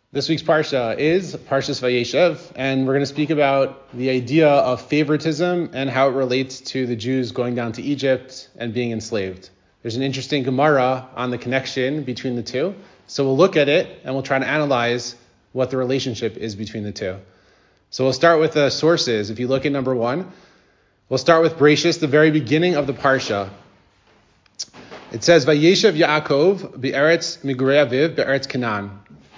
This week's Parsha is Parshas Vayeshev, and we're going to speak about the idea of favoritism and how it relates to the Jews going down to Egypt and being enslaved. There's an interesting Gemara on the connection between the two, so we'll look at it and we'll try to analyze what the relationship is between the two. So we'll start with the sources. If you look at number 1, we'll start with Bereshis, the very beginning of the Parsha. It says, Vayeshev Yaakov be'eretz migurei aviv be'eretz Canaan.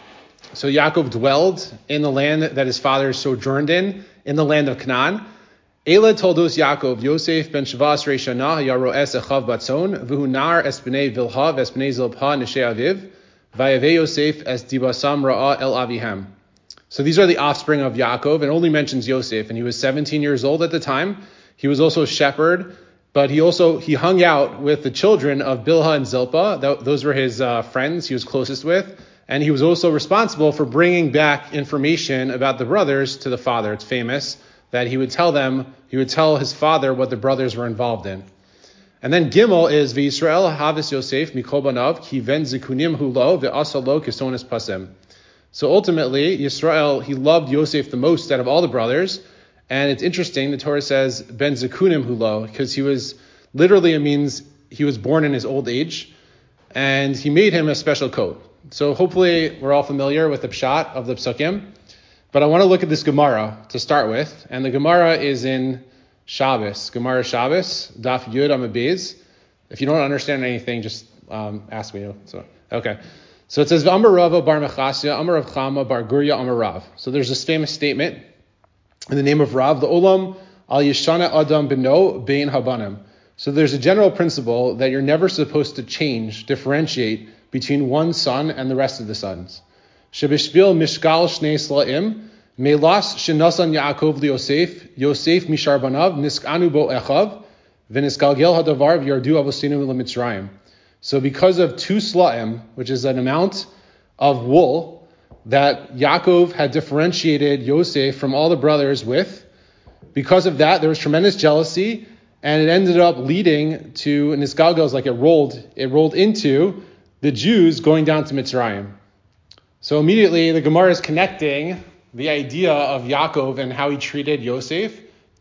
So Yaakov dwelled in the land that his father sojourned in the land of Canaan. Ela toldos Yaakov, Yosef ben Shavas Reishana, Yaroes Echav Batzon, Vuhu Nar es bnei Vilha, es bnei Zilpah, Neshei Aviv, Vayave Yosef es dibasam Ra'a el Avihem. So these are the offspring of Yaakov, and only mentions Yosef, and he was 17 years old at the time. He was also a shepherd, but he hung out with the children of Bilhah and Zilpah. Those were his friends he was closest with. And he was also responsible for bringing back information about the brothers to the father. It's famous that he would tell his father what the brothers were involved in. And then Gimel is V'Yisrael Havis Yosef Mikol Banav Ki Ven Zikunim Hulo Ve'asalo Kisonis Pasem. So ultimately, Yisrael, he loved Yosef the most out of all the brothers. And it's interesting, the Torah says Ben Zikunim Hulo, because he was literally, it means he was born in his old age, and he made him a special coat. So hopefully we're all familiar with the pshat of the psukim, but I want to look at this Gemara to start with, and the Gemara is in Shabbos, Gemara Shabbos, Daf Yud Amud Beis. If you don't understand anything, just ask me. So it says Amar Rava bar Mechasya, Amar Rav Chama bar Gurya Amar Rav. So there's this famous statement in the name of Rav, the Olam al Yishana Adam Beno Bein Habanim. So there's a general principle that you're never supposed to differentiate between one son and the rest of the sons. Shebishbil mishgal shnei slaim, melas shenasan Yaakov liYosef, Yosef mishar banav, niskanu bo echav, v'niskalgel hadavar v'yardu avosinu l'mitzrayim. So because of 2 slaim, which is an amount of wool that Yaakov had differentiated Yosef from all the brothers with, because of that, there was tremendous jealousy, and it ended up leading to niskalgel, like it rolled into the Jews going down to Mitzrayim. So immediately the Gemara is connecting the idea of Yaakov and how he treated Yosef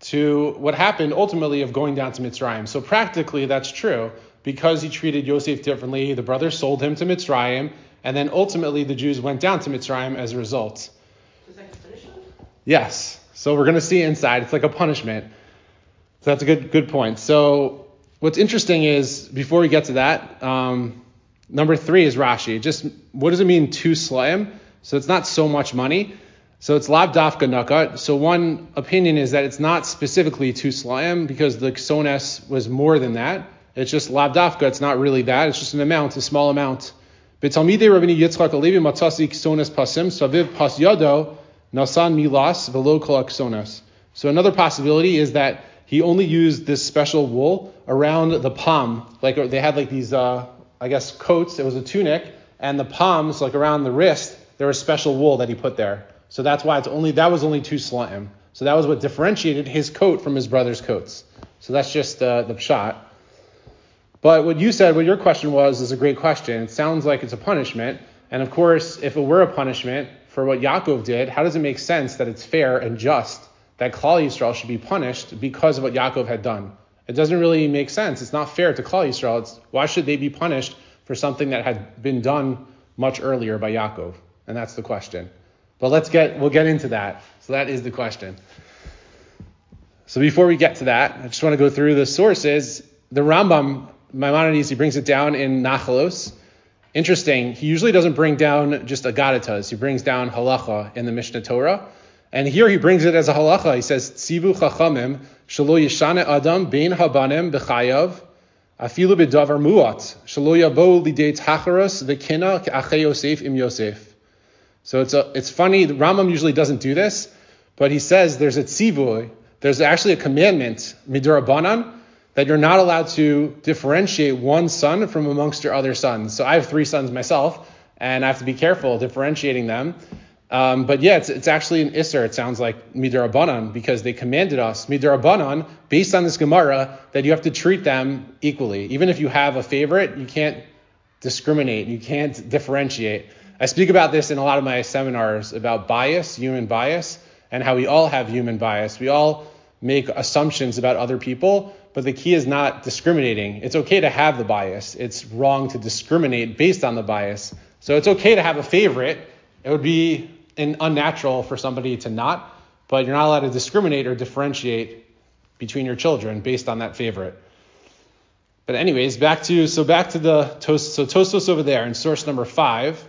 to what happened ultimately of going down to Mitzrayim. So practically that's true. Because he treated Yosef differently, the brothers sold him to Mitzrayim, and then ultimately the Jews went down to Mitzrayim as a result. Is that a punishment? Yes. So we're going to see inside. It's like a punishment. So that's a good point. So what's interesting is, before we get to that, number 3 is Rashi. Just what does it mean 2 slaim? So it's not so much money. So it's lav dafka nakat. So one opinion is that it's not specifically 2 slaim because the ksones was more than that. It's just lav dafka. It's not really that. It's just an amount, a small amount. B'talmidei Rabbeinu Yitzchak Alevi matzasi ksones pasim saviv pas yado nasan milas velo kol ksones. So another possibility is that he only used this special wool around the palm. Like they had like these coats. It was a tunic, and the palms, like around the wrist, there was special wool that he put there. So that's why that was only 2 slaim. So that was what differentiated his coat from his brother's coats. So that's just the pshat. But what your question was, is a great question. It sounds like it's a punishment. And of course, if it were a punishment for what Yaakov did, how does it make sense that it's fair and just that Klal Yisrael should be punished because of what Yaakov had done? It doesn't really make sense. It's not fair to Klal Yisrael. Why should they be punished for something that had been done much earlier by Yaakov? And that's the question. But we'll get into that. So that is the question. So before we get to that, I just want to go through the sources. The Rambam, Maimonides, he brings it down in Nachalos. Interesting. He usually doesn't bring down just agadatas. He brings down halacha in the Mishnah Torah. And here he brings it as a halacha. He says, Tzivu chachamim shelo yishane adam bein habanim b'chayav afilu b'davar muat shelo yabo lidei tacharos v'kina k'achei Yosef im Yosef. So it's funny. The Rambam usually doesn't do this, but he says there's a tzivu. There's actually a commandment midurabanan that you're not allowed to differentiate one son from amongst your other sons. So I have 3 sons myself, and I have to be careful differentiating them. But yeah, it's actually an Isser, it sounds like Midarabanan, because they commanded us, Midarabanan, based on this Gemara, that you have to treat them equally. Even if you have a favorite, you can't discriminate, you can't differentiate. I speak about this in a lot of my seminars about bias, human bias, and how we all have human bias. We all make assumptions about other people, but the key is not discriminating. It's okay to have the bias. It's wrong to discriminate based on the bias. So it's okay to have a favorite. It would be unnatural for somebody to not, but you're not allowed to discriminate or differentiate between your children based on that favorite. But anyways, back to the Tosfos over there in source number 5.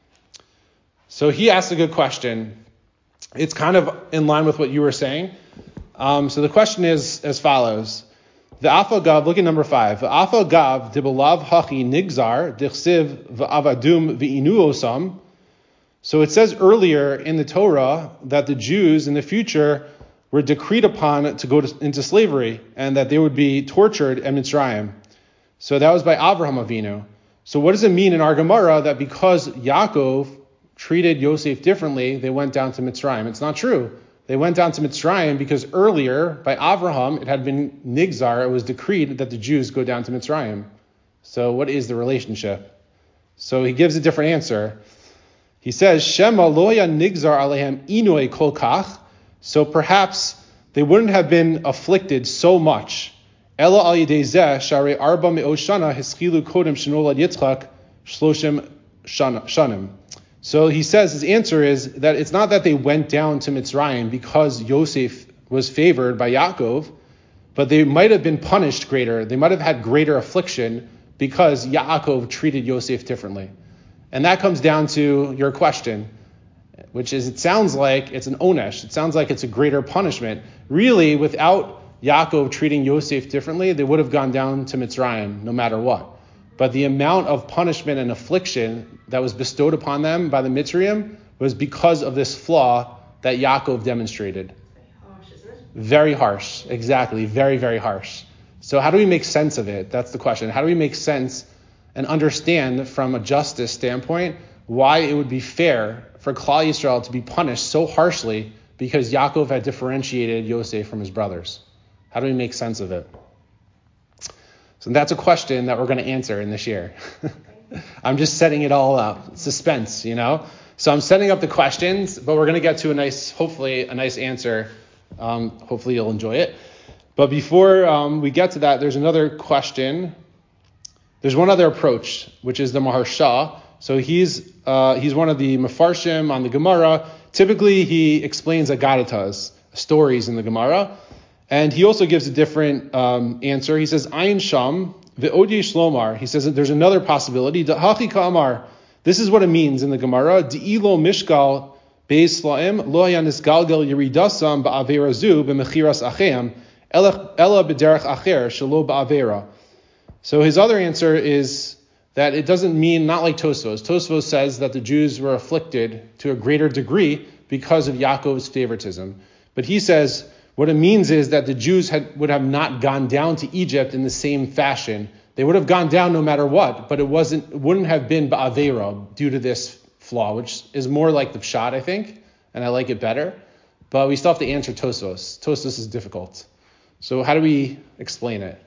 So he asked a good question. It's kind of in line with what you were saying. So the question is as follows. The Afagav, look at number 5. The Afagav dibalav hachi nigzar dichsiv v'avadum v'inuosam. So it says earlier in the Torah that the Jews in the future were decreed upon to go into slavery and that they would be tortured at Mitzrayim. So that was by Avraham Avinu. So what does it mean in our Gemara that because Yaakov treated Yosef differently, they went down to Mitzrayim? It's not true. They went down to Mitzrayim because earlier, by Avraham, it had been Nigzar, it was decreed that the Jews go down to Mitzrayim. So what is the relationship? So he gives a different answer. He says, Shema loya Nigzar alehem inoi kol kach. So perhaps they wouldn't have been afflicted so much. Ela al yedei zeh sharei arba me'ot shana hischilu kodem shenolad Yitzchak shloshim shanim. So he says his answer is that it's not that they went down to Mitzrayim because Yosef was favored by Yaakov, but they might have been punished greater. They might have had greater affliction because Yaakov treated Yosef differently. And that comes down to your question, which is it sounds like it's an onesh. It sounds like it's a greater punishment. Really, without Yaakov treating Yosef differently, they would have gone down to Mitzrayim no matter what. But the amount of punishment and affliction that was bestowed upon them by the Mitzrayim was because of this flaw that Yaakov demonstrated. Harsh, isn't it? Very harsh. Exactly. Very, very harsh. So how do we make sense of it? That's the question. How do we make sense and understand from a justice standpoint why it would be fair for Klal Yisrael to be punished so harshly because Yaakov had differentiated Yosef from his brothers? How do we make sense of it? So that's a question that we're going to answer in this year. I'm just setting it all up. Suspense, So I'm setting up the questions, but we're going to get to hopefully a nice answer. Hopefully you'll enjoy it. But before we get to that, there's another question. There's one other approach, which is the Maharsha. So he's one of the Mefarshim on the Gemara. Typically, he explains Agaritas, stories in the Gemara. And he also gives a different answer. He says, Ayin Sham, Ve'od yesh lomar. He says that there's another possibility. Hachi ka'amar. This is what it means in the Gemara. Di'ilo mishgal beis la'im, lo haya nisgalgal yiridasam ba'avera zu b'mechiras acheim, ela b'derech acher, shelo ba'avera. So his other answer is that it doesn't mean, not like Tosfos. Tosfos says that the Jews were afflicted to a greater degree because of Yaakov's favoritism. But he says, what it means is that the Jews would have not gone down to Egypt in the same fashion. They would have gone down no matter what, but it wouldn't have been ba'avera due to this flaw, which is more like the pshat, I think, and I like it better. But we still have to answer Tosfos. Tosfos is difficult. So how do we explain it?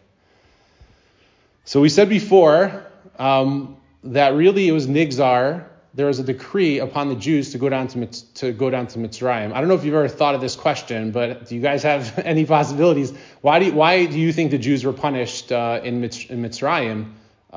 So we said before that really it was Nigzar. There was a decree upon the Jews to go down to Mitzrayim. I don't know if you've ever thought of this question, but do you guys have any possibilities? Why do you think the Jews were punished in Mitzrayim?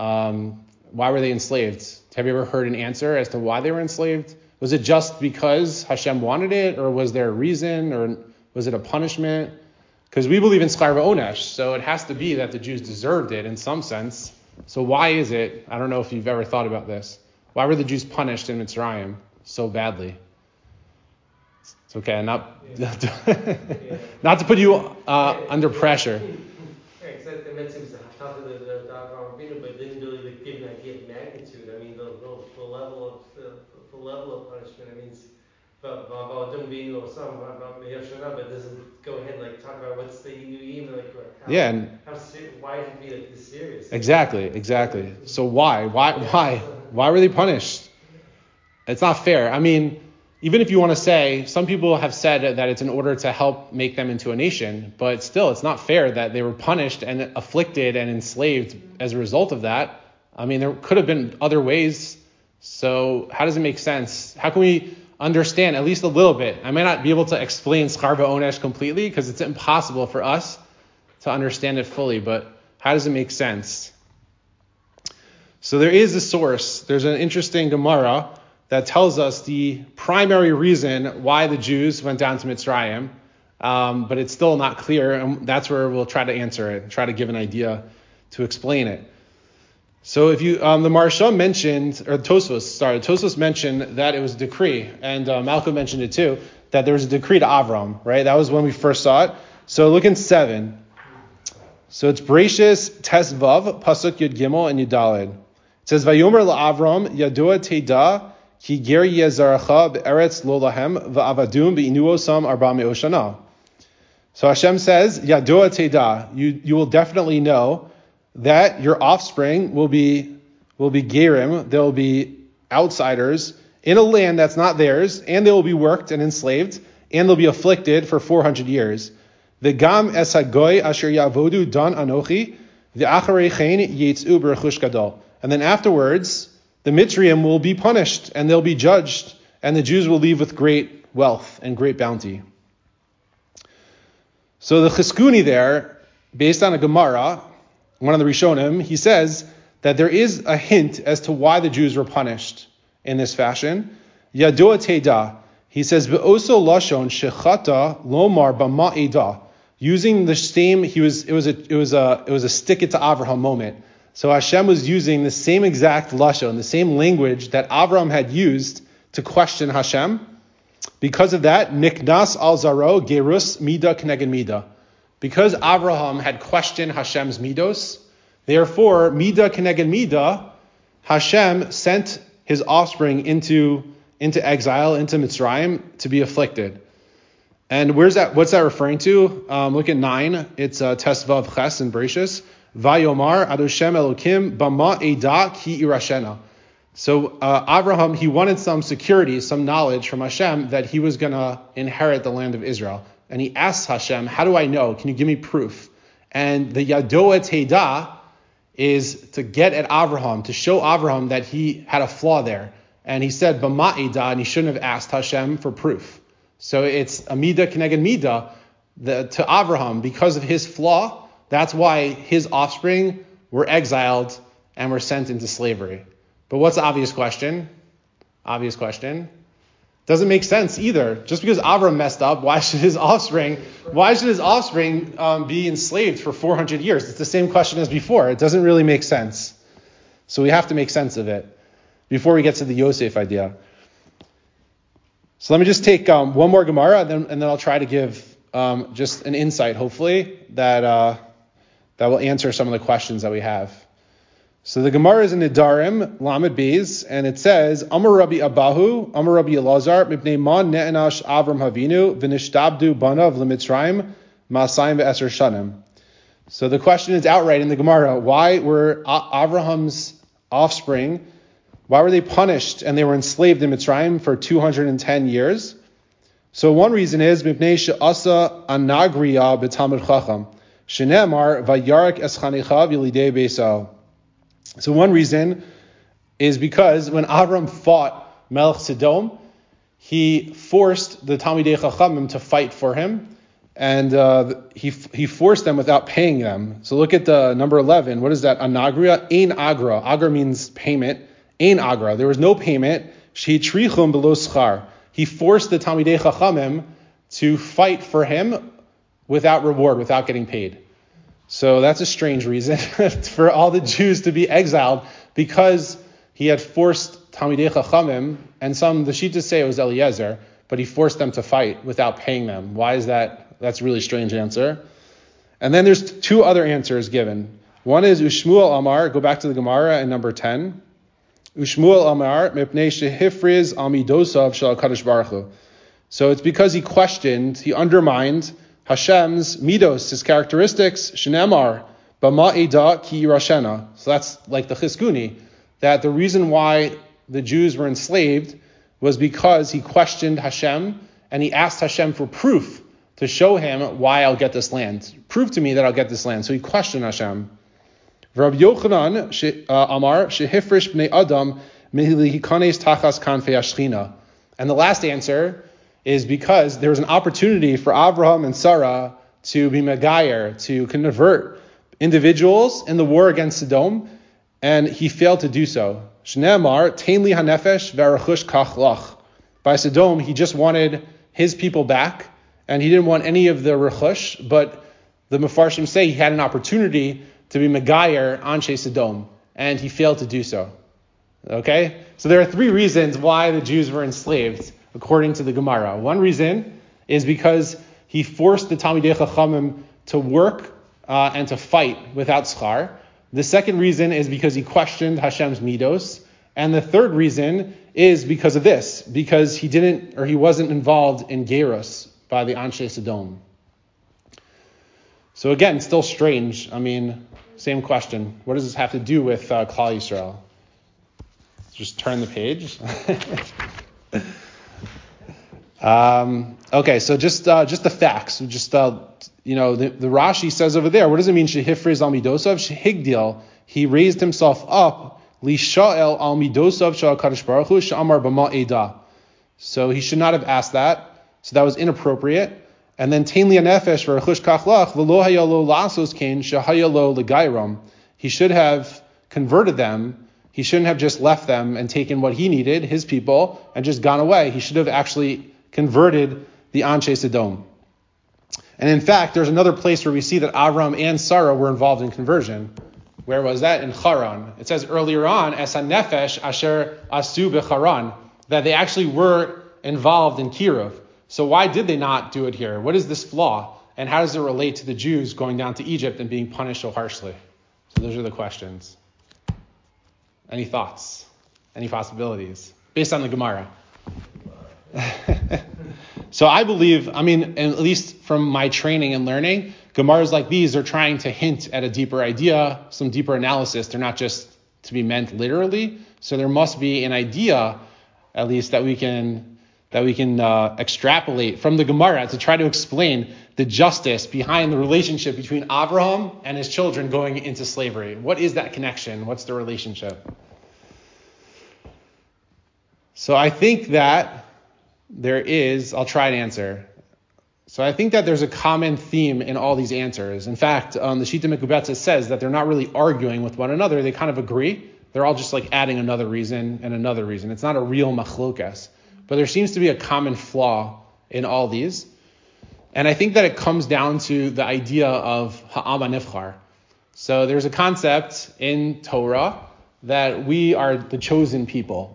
Why were they enslaved? Have you ever heard an answer as to why they were enslaved? Was it just because Hashem wanted it, or was there a reason, or was it a punishment? Because we believe in Schar v'onesh, so it has to be that the Jews deserved it in some sense. So why is it? I don't know if you've ever thought about this. Why were the Jews punished in Mitzrayim so badly? It's okay, not to put you under pressure. Yeah, except the Mitzvah was tough to the but it didn't really give an idea of magnitude. I mean, the level of punishment. I mean, but it doesn't go ahead and talk about what's the Inuim, why should it be this serious? Exactly. So why were they punished? It's not fair. I mean, even if you want to say, some people have said that it's in order to help make them into a nation, but still, it's not fair that they were punished and afflicted and enslaved as a result of that. I mean, there could have been other ways So how does it make sense? How can we understand at least a little bit? I may not be able to explain Schar V'Onesh completely because it's impossible for us to understand it fully, but how does it make sense? So there is a source. There's an interesting Gemara that tells us the primary reason why the Jews went down to Mitzrayim, but it's still not clear, and that's where we'll try to answer it, try to give an idea to explain it. So if you, the Maharsha mentioned, or Tosfos mentioned that it was a decree, and Malcolm mentioned it too, that there was a decree to Avram, right? That was when we first saw it. So look in 7. So it's Bereshis Tes Vav, Pasuk Yud Gimel and Yud Daled. It says, Vayomer la'Avram, Yadua Teda, Ki ger yezaracha be'eretz lo lahem, va'avadum be'inuosam arba me'o shana. So Hashem says, Yadua Teda, you will definitely know that your offspring will be gerim, they'll be outsiders in a land that's not theirs, and they will be worked and enslaved, and they'll be afflicted for 400 years. V'gam es hagoy asher yavodu dan anochi, v'acharei chen yitz'u b'rechush gadol. And then afterwards, the Mitzrayim will be punished, and they'll be judged, and the Jews will leave with great wealth and great bounty. So the Chizkuni there, based on a Gemara, one of the Rishonim, he says that there is a hint as to why the Jews were punished in this fashion. Yadua Teda, he says, Be'oso lashon shechata lomar b'ma'eda. Using the same, it was a stick it to Avraham moment. So Hashem was using the same exact lashon, the same language that Avraham had used to question Hashem. Because of that, niknas al zaro gerus mida k'neged mida. Because Avraham had questioned Hashem's midos, therefore mida k'neged mida, Hashem sent his offspring into exile, into Mitzrayim, to be afflicted. And what's that referring to? Look at 9. It's Tes Vav Ches in Bereshis. Vayomar Adoshem Elokim Bama Eda Ki Irashena. So Avraham, he wanted some security, some knowledge from Hashem that he was going to inherit the land of Israel. And he asked Hashem, how do I know? Can you give me proof? And the Yadoa Teda is to get at Avraham, to show Avraham that he had a flaw there. And he said, Bama Eda, and he shouldn't have asked Hashem for proof. So it's Amida Keneged Mida to Avraham, because of his flaw. That's why his offspring were exiled and were sent into slavery. But what's the obvious question? Doesn't make sense either. Just because Avram messed up, why should his offspring be enslaved for 400 years? It's the same question as before. It doesn't really make sense. So we have to make sense of it before we get to the Yosef idea. So let me just take one more Gemara, and then I'll try to give just an insight, hopefully, that will answer some of the questions that we have. So the Gemara is in Nedarim, Lamed Beis, and it says, Amar Rabbi Abahu, Amar Rabbi Elazar, Mipnei Man Ne'enash Avram Havinu, V'nishtabdu Banav L'Mitzrayim, Ma'asayim V'eser Shanim. So the question is outright in the Gemara, why were Avraham's offspring, why were they punished and they were enslaved in Mitzrayim for 210 years? So one reason is, Mipnei She'asa Anagriya B'Talmud Chacham, Shenemar Vayarik Eschanichav Yilidei Beisal. So one reason is because when Avram fought Melech Sodom, he forced the Talmidei Chachamim to fight for him, and he forced them without paying them. So look at the number 11. What is that? Anagria? Ein agra. Agra means payment. Ein agra. There was no payment. Shehitrichum below schar. He forced the Talmidei Chachamim to fight for him without reward, without getting paid. So that's a strange reason for all the Jews to be exiled, because he had forced Talmidei Chachamim, and the Shitas say it was Eliezer, but he forced them to fight without paying them. Why is that? That's a really strange answer. And then there's two other answers given. One is Ushmuel Amar, go back to the Gemara in number 10. Ushmuel Amar, Mipnei Shehifriz Amidosav Shal Kadosh Baruch Hu. So it's because he undermined Hashem's midos, his characteristics, Shenemar, Bama Eda Ki Yirashena. So that's like the Chizkuni, that the reason why the Jews were enslaved was because he questioned Hashem, and he asked Hashem for proof to show him why I'll get this land. Prove to me that I'll get this land. So he questioned Hashem. Rabbi Yochanan Amar Shehifrish Bnei Adam Mihilikones tachas kanfei hashchina. And the last answer is because there was an opportunity for Avraham and Sarah to be megayer, to convert individuals in the war against Sodom, and he failed to do so. Shneamar, tein li hanefesh v'arachush kach lach. By Sodom, he just wanted his people back, and he didn't want any of the rechush, but the Mefarshim say he had an opportunity to be megayer Anshe Sodom, and he failed to do so. Okay? So there are three reasons why the Jews were enslaved, according to the Gemara. One reason is because he forced the Talmidei Chachamim to work and to fight without schar. The second reason is because he questioned Hashem's midos. And the third reason is because of this, because he wasn't involved in Gerus by the Anshe Sodom. So again, still strange. I mean, same question. What does this have to do with Klal Yisrael? Just turn the page. Okay, so just the facts. The Rashi says over there, what does it mean? Shehifriz al midosav shehigdil. He raised himself up. Lishael al midosav sha'akadosh baruch hu sha'amar b'ma eda. So he should not have asked that. So that was inappropriate. And then tein li hanefesh v'rachush kach lach v'lo hayalo lasos kain shehayalo legayram. He should have converted them. He shouldn't have just left them and taken what he needed, his people, and just gone away. He should have actually converted the Anshe Sodom. And in fact, there's another place where we see that Avram and Sarah were involved in conversion. Where was that? In Haran. It says earlier on, Es hanefesh asher asu b'Haran, that they actually were involved in Kiruv. So why did they not do it here? What is this flaw? And how does it relate to the Jews going down to Egypt and being punished so harshly? So those are the questions. Any thoughts? Any possibilities? Based on the Gemara. So I believe, and at least from my training and learning, Gemaras like these are trying to hint at a deeper idea, some deeper analysis. They're not just to be meant literally. So there must be an idea, at least, that we can extrapolate from the Gemara to try to explain the justice behind the relationship between Avraham and his children going into slavery. What is that connection? What's the relationship? So I think that I'll try to answer. So I think that there's a common theme in all these answers. In fact, the Shita Mekubetza says that they're not really arguing with one another. They kind of agree. They're all just like adding another reason and another reason. It's not a real machlokas. But there seems to be a common flaw in all these. And I think that it comes down to the idea of ha'am hanivchar. So there's a concept in Torah that we are the chosen people.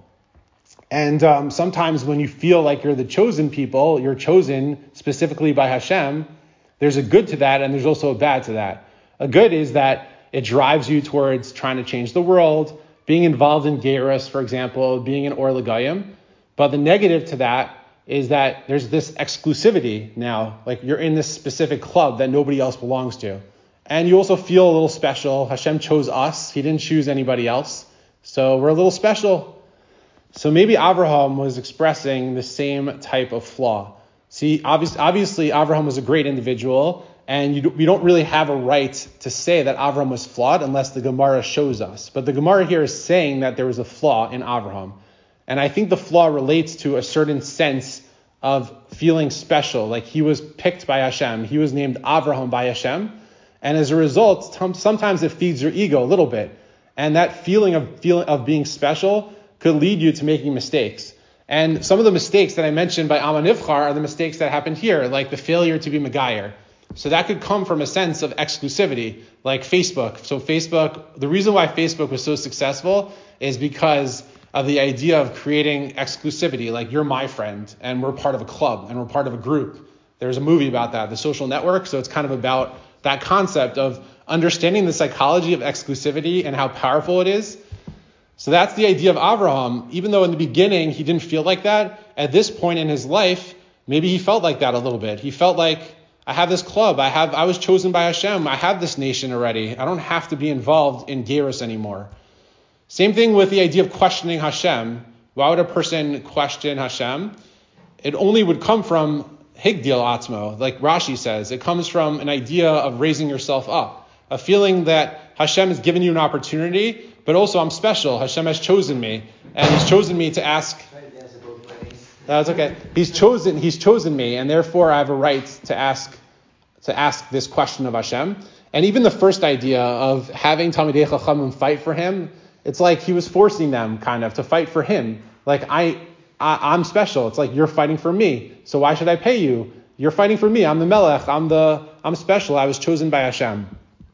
And sometimes when you feel like you're the chosen people, you're chosen specifically by Hashem, there's a good to that and there's also a bad to that. A good is that it drives you towards trying to change the world, being involved in Gerus, for example, being an Or L'Goyim. But the negative to that is that there's this exclusivity now, like you're in this specific club that nobody else belongs to. And you also feel a little special. Hashem chose us. He didn't choose anybody else. So we're a little special. So maybe Avraham was expressing the same type of flaw. See, obviously Avraham was a great individual, and we don't really have a right to say that Avraham was flawed unless the Gemara shows us. But the Gemara here is saying that there was a flaw in Avraham. And I think the flaw relates to a certain sense of feeling special, like he was picked by Hashem. He was named Avraham by Hashem. And as a result, sometimes it feeds your ego a little bit. And that feeling of being special could lead you to making mistakes. And some of the mistakes that I mentioned by Am HaNivchar are the mistakes that happened here, like the failure to be Megayer. So that could come from a sense of exclusivity, like Facebook. So the reason why Facebook was so successful is because of the idea of creating exclusivity, like you're my friend, and we're part of a club, and we're part of a group. There's a movie about that, The Social Network, so it's kind of about that concept of understanding the psychology of exclusivity and how powerful it is. So that's the idea of Avraham. Even though in the beginning he didn't feel like that, at this point in his life, maybe he felt like that a little bit. He felt like, I have this club, I was chosen by Hashem, I have this nation already, I don't have to be involved in Gerus anymore. Same thing with the idea of questioning Hashem. Why would a person question Hashem? It only would come from Higdil Atzmo, like Rashi says. It comes from an idea of raising yourself up, a feeling that Hashem has given you an opportunity, but also I'm special. Hashem has chosen me, and He's chosen me to ask. That's okay. He's chosen me, and therefore I have a right to ask this question of Hashem. And even the first idea of having Talmidei Chachamim fight for him, it's like he was forcing them kind of to fight for him. Like I'm special. It's like you're fighting for me, so why should I pay you? You're fighting for me. I'm the Melech. I'm special. I was chosen by Hashem.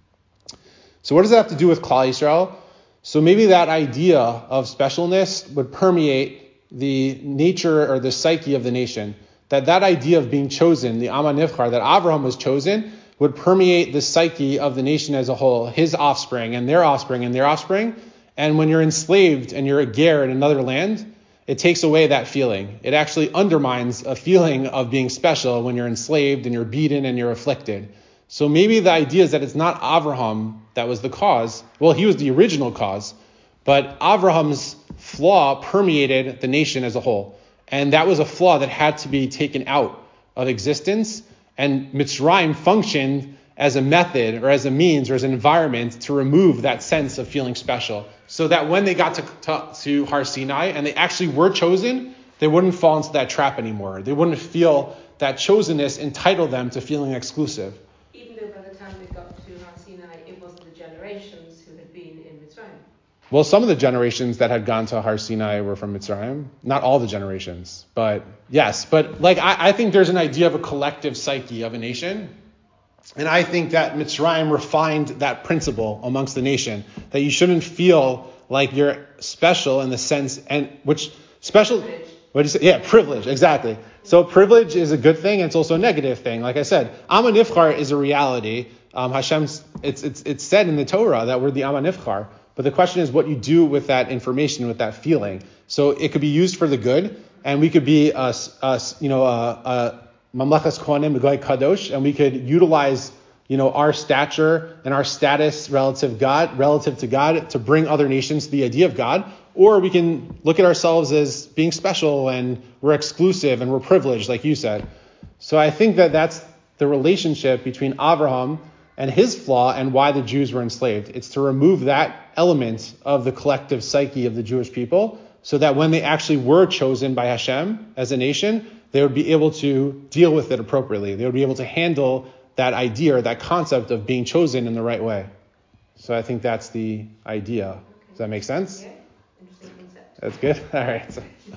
So what does that have to do with Klal Yisrael? So maybe that idea of specialness would permeate the nature or the psyche of the nation. That idea of being chosen, the Am HaNivchar, that Avraham was chosen, would permeate the psyche of the nation as a whole, his offspring and their offspring and their offspring. And when you're enslaved and you're a ger in another land, it takes away that feeling. It actually undermines a feeling of being special when you're enslaved and you're beaten and you're afflicted. So maybe the idea is that it's not Avraham that was the cause. Well, he was the original cause, but Avraham's flaw permeated the nation as a whole. And that was a flaw that had to be taken out of existence. And Mitzrayim functioned as a method or as a means or as an environment to remove that sense of feeling special. So that when they got to Har Sinai and they actually were chosen, they wouldn't fall into that trap anymore. They wouldn't feel that chosenness entitled them to feeling exclusive. Even though by the time they got to Har Sinai, it wasn't the generations who had been in Mitzrayim. Well, some of the generations that had gone to Har Sinai were from Mitzrayim. Not all the generations, but yes. But I think there's an idea of a collective psyche of a nation. And I think that Mitzrayim refined that principle amongst the nation, that you shouldn't feel like you're special in the sense, and which special, what do you say? Yeah, privilege, exactly. So privilege is a good thing, and it's also a negative thing. Like I said, Am HaNivchar is a reality. Hashem's, it's said in the Torah that we're the Am HaNivchar. But the question is what you do with that information, with that feeling. So it could be used for the good, and we could be Mamlechas Kohanim B'Goy Kadosh, and we could utilize, our stature and our status relative to God to bring other nations to the idea of God. Or we can look at ourselves as being special and we're exclusive and we're privileged, like you said. So I think that that's the relationship between Avraham and his flaw and why the Jews were enslaved. It's to remove that element of the collective psyche of the Jewish people so that when they actually were chosen by Hashem as a nation, they would be able to deal with it appropriately. They would be able to handle that idea or that concept of being chosen in the right way. So I think that's the idea. Okay. Does that make sense? Yeah. Interesting concept. That's good. All right.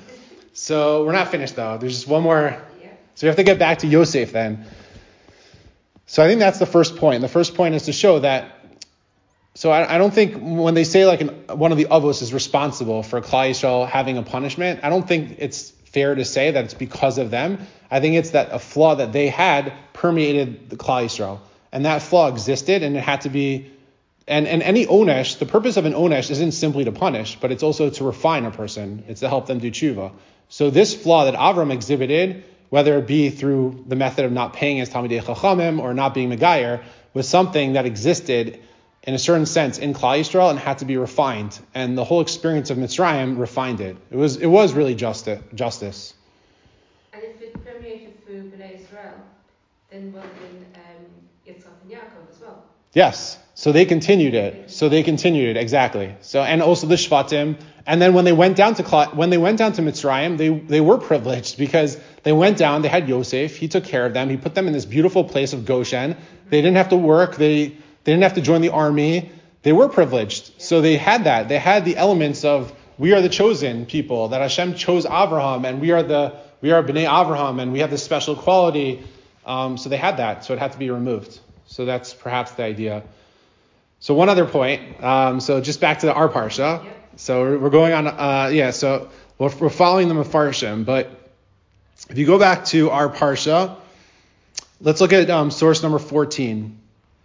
So we're not finished though. There's just one more. Yeah. So we have to get back to Yosef then. So I think that's the first point. The first point is to show that. So I don't think when they say one of the avos is responsible for Klal Yisrael having a punishment, I don't think it's fair to say that it's because of them. I think it's that a flaw that they had permeated the Klal Yisrael. And that flaw existed, and it had to be, and any onesh, the purpose of an onesh isn't simply to punish, but it's also to refine a person. It's to help them do tshuva. So this flaw that Avram exhibited, whether it be through the method of not paying his Talmidei Chachamim or not being Megayer, was something that existed in a certain sense in Klal Yisrael and had to be refined. And the whole experience of Mitzrayim refined it. It was really justice. And if it permeated through Bnei Israel, then Yitzchak and Yaakov as well. Yes. So they continued it. Exactly. So, and also the Shvatim. And then when they went down to Mitzrayim, they were privileged because they went down, they had Yosef, he took care of them, he put them in this beautiful place of Goshen. They didn't have to work, they didn't have to join the army. They were privileged. So they had that. They had the elements of, we are the chosen people, that Hashem chose Avraham, and we are Bnei Avraham, and we have this special quality. So they had that. So it had to be removed. So that's perhaps the idea. So one other point. So just back to our parsha. Yep. So we're going on. So we're following the Mefarshim. But if you go back to our parsha, let's look at source number 14.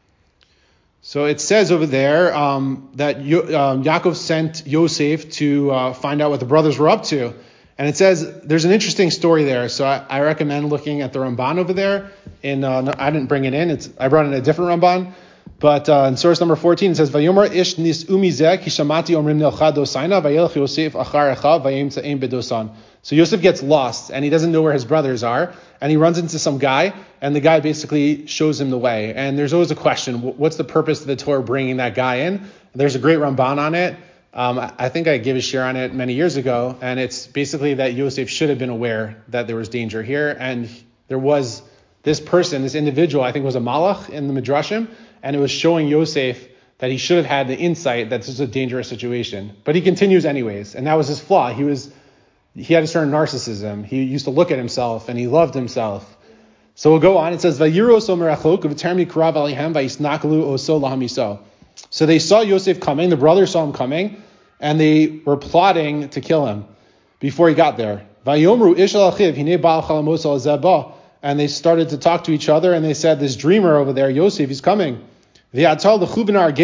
So it says over there that Yaakov sent Yosef to find out what the brothers were up to. And it says there's an interesting story there. So I recommend looking at the Ramban over there. I didn't bring it in. I brought in a different Ramban. But in source number 14, it says, Vayomar ish nis umizek hishamati omrim nelcha dosaina vayelch Yosef achar echav vayim tza'im bedosan. So Yosef gets lost, and he doesn't know where his brothers are, and he runs into some guy, and the guy basically shows him the way. And there's always a question, what's the purpose of the Torah bringing that guy in? There's a great Ramban on it. I think I gave a share on it many years ago, and it's basically that Yosef should have been aware that there was danger here, and there was this person, this individual, I think was a malach in the Midrashim, and it was showing Yosef that he should have had the insight that this is a dangerous situation. But he continues anyways, and that was his flaw. He had a certain narcissism. He used to look at himself, and he loved himself. So we'll go on. It says, so they saw Yosef coming, the brothers saw him coming, and they were plotting to kill him before he got there. And they started to talk to each other, and they said, this dreamer over there, Yosef, he's coming. And they said, we're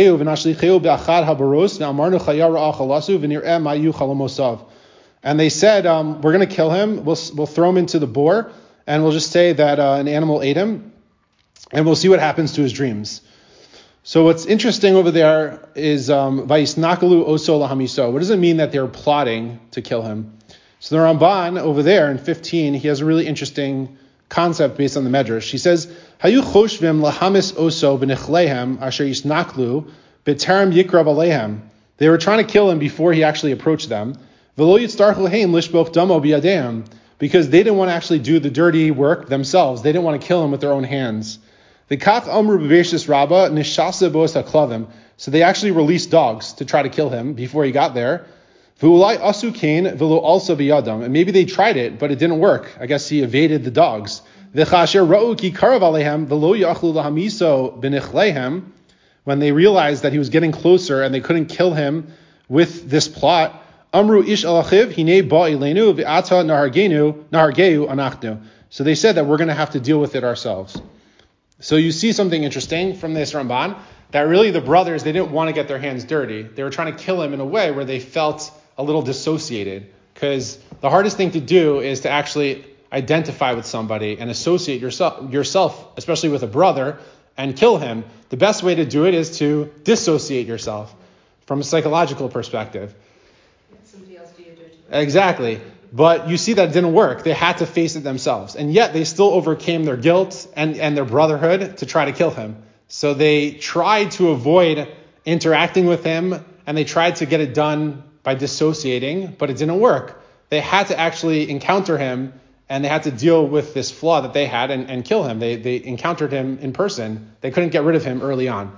going to kill him. We'll throw him into the boar, and we'll just say that an animal ate him, and we'll see what happens to his dreams. So what's interesting over there is Vayisnakalu oso lahamiso. What does it mean that they're plotting to kill him? So the Ramban over there in 15, he has a really interesting concept based on the Medrash. He says, Hayu choshvim lahamis oso b'nichleihem asher yisnaklu b'terem yikrav aleihem. They were trying to kill him before he actually approached them. V'lo yitztarchu heim lishboch damo biyadeim, because they didn't want to actually do the dirty work themselves. They didn't want to kill him with their own hands. The kach amru b'beishis rabba nishasa bos haklavim. So they actually released dogs to try to kill him before he got there. V'ulai asu kain v'lo also biyadam. And maybe they tried it, but it didn't work. I guess he evaded the dogs. V'chasher ra'u ki karav aleihem v'lo yachlu lahamiso b'nichleihem. When they realized that he was getting closer and they couldn't kill him with this plot, amru ish alachiv hine ba ilenu v'ata nahargeu anachnu. So they said that we're going to have to deal with it ourselves. So you see something interesting from this Ramban, that really the brothers, they didn't want to get their hands dirty. They were trying to kill him in a way where they felt a little dissociated, because the hardest thing to do is to actually identify with somebody and associate yourself, especially with a brother, and kill him. The best way to do it is to dissociate yourself from a psychological perspective. Let somebody else do your dirty work. Exactly. But you see that it didn't work. They had to face it themselves. And yet they still overcame their guilt and their brotherhood to try to kill him. So they tried to avoid interacting with him, and they tried to get it done by dissociating, but it didn't work. They had to actually encounter him, and they had to deal with this flaw that they had and kill him. They encountered him in person. They couldn't get rid of him early on.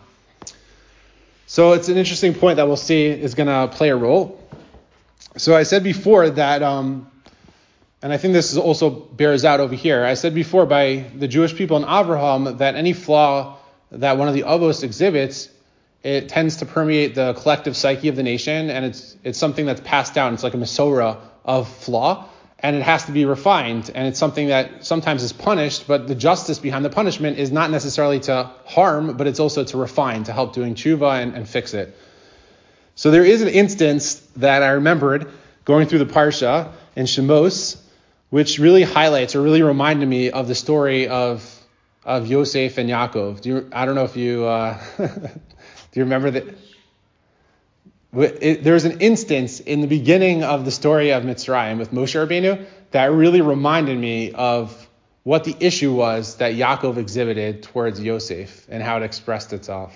So it's an interesting point that we'll see is going to play a role. So I said before that, and I think this also bears out over here, I said before by the Jewish people in Abraham that any flaw that one of the Avos exhibits, it tends to permeate the collective psyche of the nation, and it's something that's passed down. It's like a Masorah of flaw, and it has to be refined, and it's something that sometimes is punished, but the justice behind the punishment is not necessarily to harm, but it's also to refine, to help doing tshuva and fix it. So there is an instance that I remembered going through the Parsha in Shemos, which really highlights or really reminded me of the story of Yosef and Yaakov. I don't know if you do you remember that? There's an instance in the beginning of the story of Mitzrayim with Moshe Rabbeinu that really reminded me of what the issue was that Yaakov exhibited towards Yosef and how it expressed itself.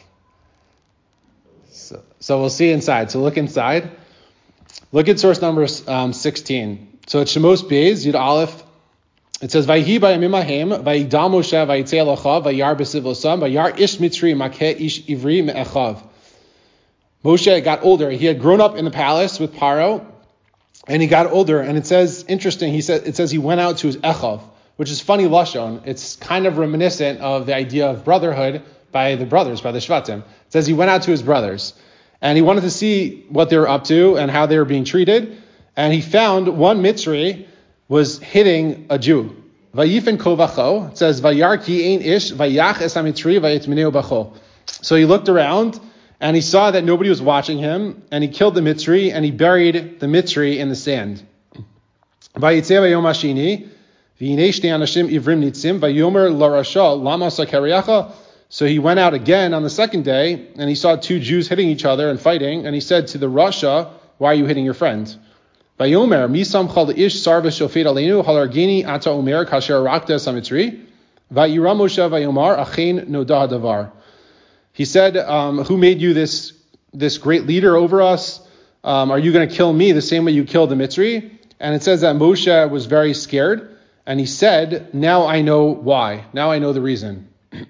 So we'll see inside. So look inside. Look at source number 16. So it's Shemos Beis, Yud Aleph. It says, Vayhi bayamim hahem, vayigdal Moshe, vayitzei elachav, vayar b'siv losam, vayar ish mitzri makeh ish ivri me'echav. Moshe got older. He had grown up in the palace with Paro, and he got older. And it says, interesting, it says he went out to his echav, which is funny lashon. It's kind of reminiscent of the idea of brotherhood by the brothers, by the Shvatim. It says he went out to his brothers, and he wanted to see what they were up to and how they were being treated. And he found one Mitzri was hitting a Jew. Vayifin kovacho. It says, Vayar ki ein ish, vayach es ha-Mitzri, vayitmineu bacho. So he looked around, and he saw that nobody was watching him, and he killed the Mitzri, and he buried the Mitzri in the sand. Vayitzei vayom hashini, v'hinei shnei anashim ivrim nitzim, vayomer larasha, lama sakariacha. So he went out again on the second day, and he saw two Jews hitting each other and fighting, and he said to the Rasha, why are you hitting your friend? Vayomer, misam chal ish sarva shofet aleinu, halargini ata omer kasher rakta samitzri, vayira Moshe vayomar, achein noda davar. He said, who made you this great leader over us? Are you going to kill me the same way you killed the Mitzri? And it says that Moshe was very scared, and he said, now I know why. Now I know the reason.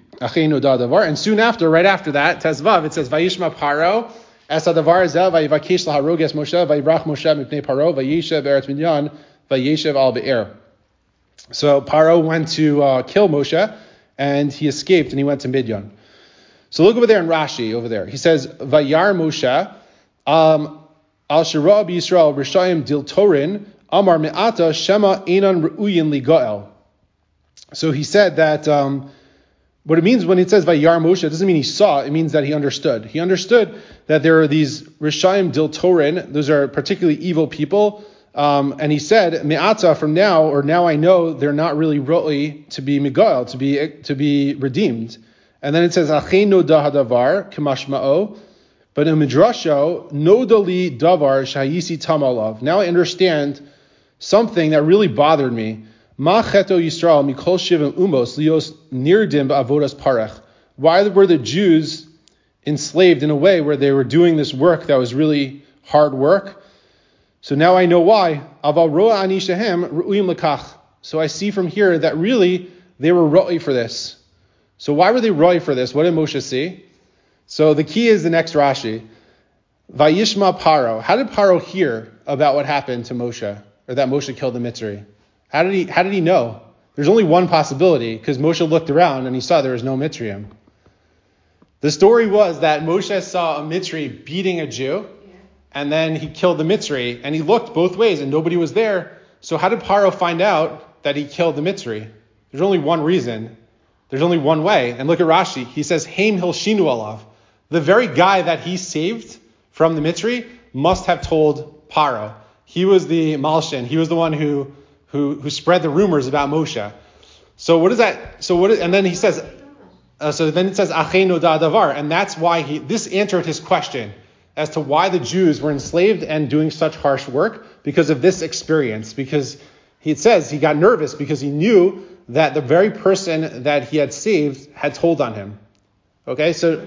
And soon after, right after that, Tezvav, it says, Vayishma Paro, Es hadavar zeh, Vayivakesh laharog es Moshe, Vayivrach Moshe mipnei Paro, Vayeshev eretz Midyan, Vayeshev al be'er. So Paro went to kill Moshe, and he escaped, and he went to Midyan. So look over there in Rashi, over there. He says, Vayar Moshe, al shira b'Yisrael, Rishayim dil Torin, Amar me'ata shema einan re'uyin ligael. So he said that what it means when it says Vayar Moshe, it doesn't mean he saw, it means that he understood. He understood that there are these Rishayim dil Torin, those are particularly evil people, and he said, Me'ata, from now, or now I know, they're not really ro'li to be Migael, to be redeemed. And then it says, Achein noda hadavar, k'mashma'o, but in Midrasho, nodali davar shayisi tamalav. Now I understand something that really bothered me. Ma cheto Yisrael mikol shivim umos lios nirdim ba'avodas parech. Why were the Jews enslaved in a way where they were doing this work that was really hard work? So now I know why. Aval roa ani shehem ru'im lekach. So I see from here that really they were ro'i for this. So why were they ro'i for this? What did Moshe see? So the key is the next Rashi. Vayishma Paro. How did Paro hear about what happened to Moshe, or that Moshe killed the Mitzri? How did he know? There's only one possibility, because Moshe looked around and he saw there was no Mitzrayim. The story was that Moshe saw a Mitzri beating a Jew, and then he killed the Mitzri, and he looked both ways and nobody was there. So how did Paro find out that he killed the Mitzri? There's only one reason. There's only one way. And look at Rashi. He says, Haim Hilshinu alav. The very guy that he saved from the Mitzri must have told Paro. He was the Malshin. He was the one who spread the rumors about Moshe. So what is that? And then he says, so then it says, Achein noda davar. And that's why this answered his question as to why the Jews were enslaved and doing such harsh work, because of this experience. Because it says he got nervous because he knew that the very person that he had saved had told on him. Okay, so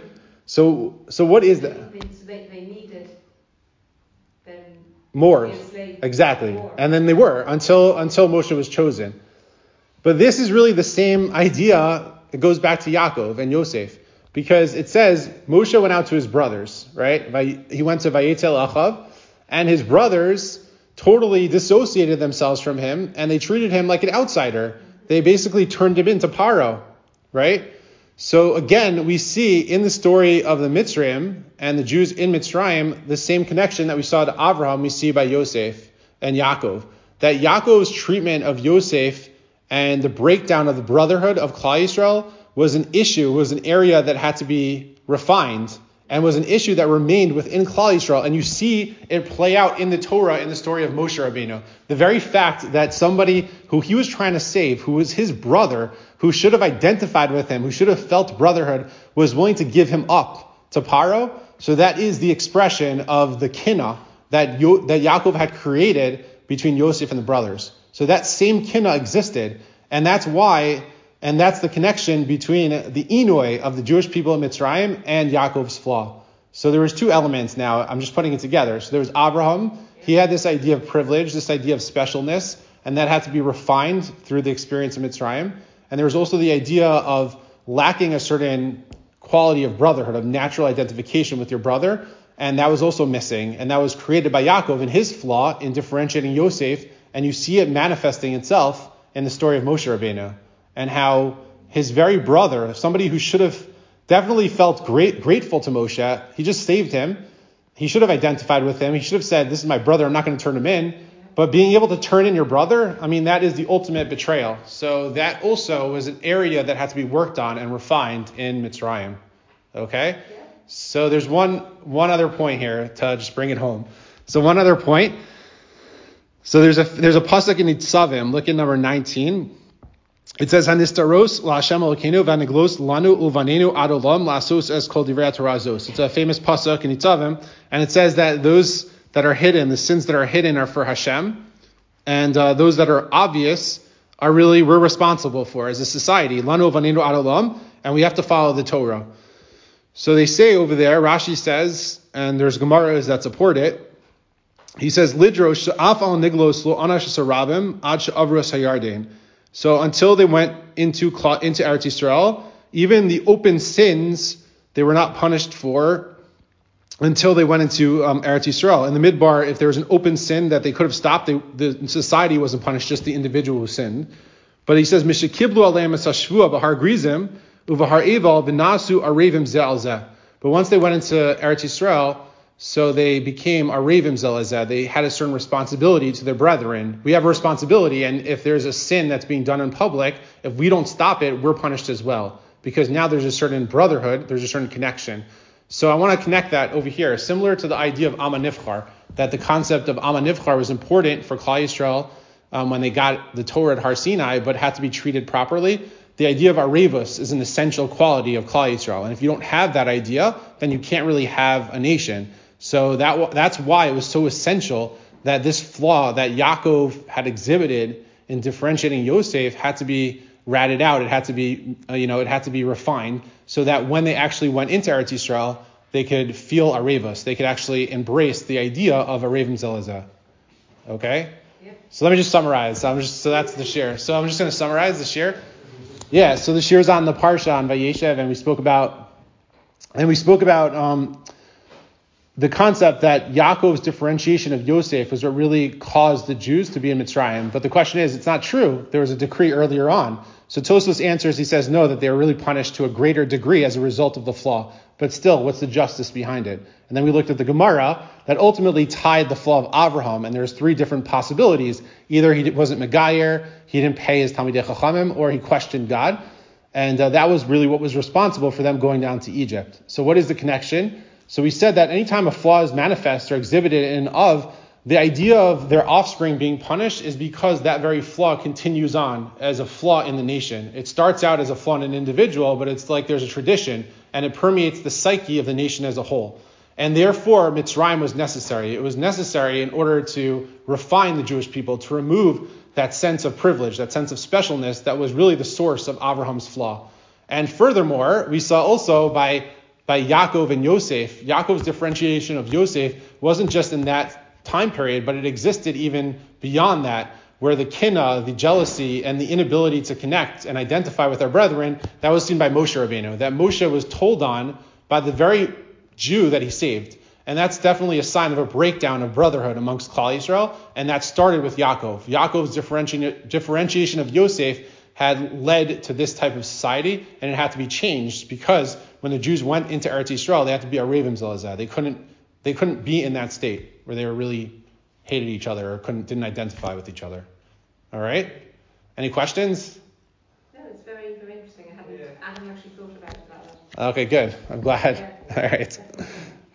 what is that? They needed them more. Exactly. More. And then they were until Moshe was chosen. But this is really the same idea. It goes back to Yaakov and Yosef, because it says Moshe went out to his brothers, right? He went to Vayetel Achav, and his brothers totally dissociated themselves from him, and they treated him like an outsider. They basically turned him into Paro, right? So again, we see in the story of the Mitzrayim and the Jews in Mitzrayim, the same connection that we saw to Avraham, we see by Yosef and Yaakov. That Yaakov's treatment of Yosef and the breakdown of the brotherhood of Klal Yisrael was an issue, was an area that had to be refined, and was an issue that remained within Klal Yisrael. And you see it play out in the Torah in the story of Moshe Rabbeinu. The very fact that somebody who he was trying to save, who was his brother, who should have identified with him, who should have felt brotherhood, was willing to give him up to Paro. So that is the expression of the kinah that Yaakov had created between Yosef and the brothers. So that same kinah existed, and that's why, and that's the connection between the Inoi of the Jewish people in Mitzrayim and Yaakov's flaw. So there was two elements now. I'm just putting it together. So there was Abraham. He had this idea of privilege, this idea of specialness, and that had to be refined through the experience of Mitzrayim. And there was also the idea of lacking a certain quality of brotherhood, of natural identification with your brother, and that was also missing. And that was created by Yaakov in his flaw in differentiating Yosef, and you see it manifesting itself in the story of Moshe Rabbeinu, and how his very brother, somebody who should have definitely felt grateful to Moshe, he just saved him. He should have identified with him. He should have said, this is my brother, I'm not going to turn him in. But being able to turn in your brother, I mean, that is the ultimate betrayal. So that also was an area that had to be worked on and refined in Mitzrayim. Okay? So there's one other point here to just bring it home. So one other point. So there's a pasuk in Nitzavim, look at number 19. It says, "Hanistaros la'Hashem Elokeinu v'aniglos lanu uvanenu ad olam la'asos es kol divrei Torah zos." It's a famous pasuk in Nitzavim, and it says that those that are hidden, the sins that are hidden, are for Hashem, and those that are obvious are really we're responsible for as a society. Lanu uvanenu ad olam, and we have to follow the Torah. So they say over there, Rashi says, and there's Gemaras that support it, he says, Lidrosh af al niglos lo anash sarabim ad she'avros hayarden. So until they went into Eretz Yisrael, even the open sins they were not punished for until they went into Eretz Yisrael. In the Midbar, if there was an open sin that they could have stopped, the society wasn't punished, just the individual who sinned. But he says, Mishakiblu aleim es hashvua b'har grizim uv'har eval v'nasu arevim ze al zeh. But once they went into Eretz Yisrael, so they became arevim ze al zeh. They had a certain responsibility to their brethren. We have a responsibility, and if there's a sin that's being done in public, if we don't stop it, we're punished as well. Because now there's a certain brotherhood, there's a certain connection. So I want to connect that over here, similar to the idea of Amma Nifchar, that the concept of Amma Nifchar was important for Klal Yisrael when they got the Torah at Har Sinai, but had to be treated properly. The idea of Arevus is an essential quality of Klal Yisrael. And if you don't have that idea, then you can't really have a nation. So that's why it was so essential that this flaw that Yaakov had exhibited in differentiating Yosef had to be ratted out. It had to be, it had to be refined so that when they actually went into Eretz Yisrael, they could feel Arevus. They could actually embrace the idea of Arevim Zelazah. Okay? Yep. So let me just summarize. So that's the shir. So I'm just going to summarize the shir. Yeah, so the shir is on the Parsha on Vayeshev, and we spoke about the concept that Yaakov's differentiation of Yosef was what really caused the Jews to be in Mitzrayim. But the question is, it's not true. There was a decree earlier on. So Tosfos answers, he says, no, that they were really punished to a greater degree as a result of the flaw. But still, what's the justice behind it? And then we looked at the Gemara that ultimately tied the flaw of Avraham, and there's three different possibilities. Either he wasn't Megayer, he didn't pay his Talmidei Chachamim, or he questioned God. And that was really what was responsible for them going down to Egypt. So what is the connection? So we said that anytime a flaw is manifest or exhibited in of, the idea of their offspring being punished is because that very flaw continues on as a flaw in the nation. It starts out as a flaw in an individual, but it's like there's a tradition, and it permeates the psyche of the nation as a whole. And therefore, Mitzrayim was necessary. It was necessary in order to refine the Jewish people, to remove that sense of privilege, that sense of specialness that was really the source of Abraham's flaw. And furthermore, we saw also by Yaakov and Yosef, Yaakov's differentiation of Yosef wasn't just in that time period, but it existed even beyond that, where the kinna, the jealousy, and the inability to connect and identify with our brethren, that was seen by Moshe Rabbeinu, that Moshe was told on by the very Jew that he saved. And that's definitely a sign of a breakdown of brotherhood amongst Klal Yisrael, and that started with Yaakov. Yaakov's differentiation of Yosef had led to this type of society, and it had to be changed because when the Jews went into Eretz Yisrael, they had to be Arevim Zelazah. They couldn't be in that state where they really hated each other or didn't identify with each other. All right? Any questions? No, it's very, very interesting. I hadn't actually thought about it like that. Okay, good. I'm glad. Yeah. All right.